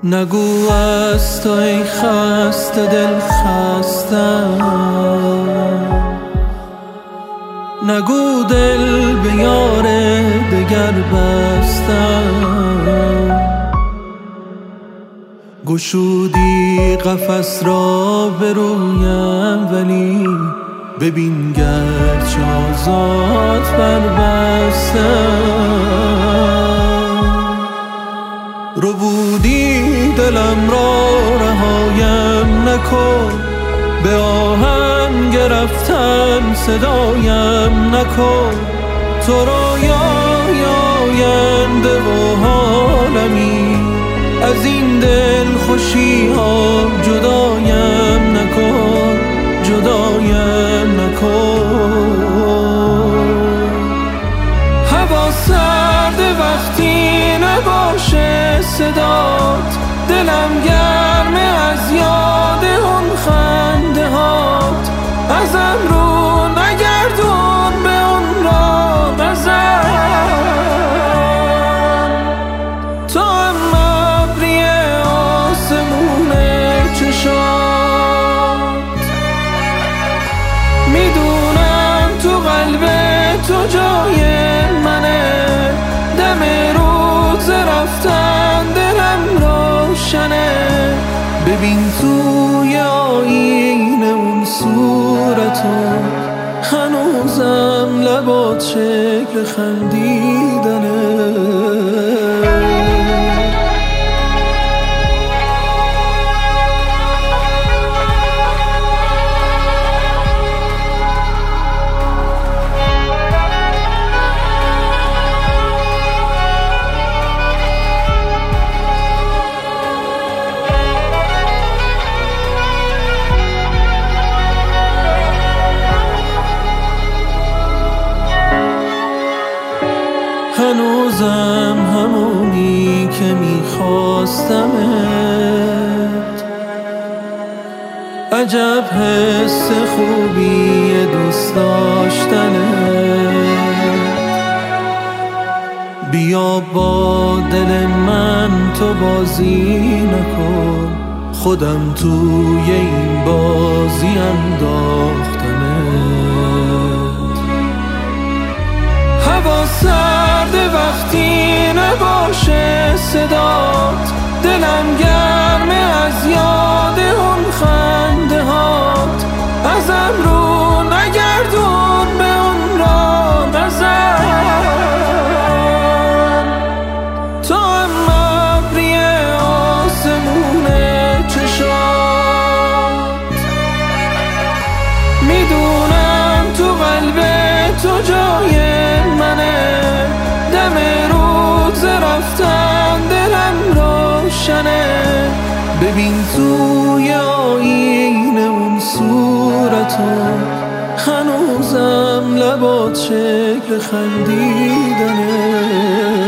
نگو از تو ای خسته دل خستم، نگو دل به یار دگر بستم. گشودی قفس را به رویم ولی ببین گرچه آزاد بربستم. ربودی دلم را رهایم نکن، به آهن گرفتن صدایم نکن. تو رویای آینده و حالمی، از این دل خوشی ها جدایم نکن، جدایم نکن. هوا سرد وقتی نباشه صدات، دلم گرمه از یاد اون خنده هات. ازم رو نگردون به اون را نزن، تو هم ابری آسمون چشات. میدونم تو قلب تو جای منه، دم روز رفتن دلم روشنه. ببین توی آینه اون صورتو، هنوزم لبات شکل خندیدنه. هنوزم همونی که میخواستمت، عجب حس خوبی دوست داشتنت. بیا با دل من تو بازی نکن، خودم توی این بازی انداختمت. هوا سرد وقتی نباشه صدات، دلم گرمه از یاد اون خنده هات. ازم رو نگردون به اون را نزن، تو هم ابری آسمون چشات. میدونم تو قلب تو جای منه، دم روز رفتن دلم روشنه. ببین توی آینه اون صورتو، هنوزم لبات شکل خندیدنه.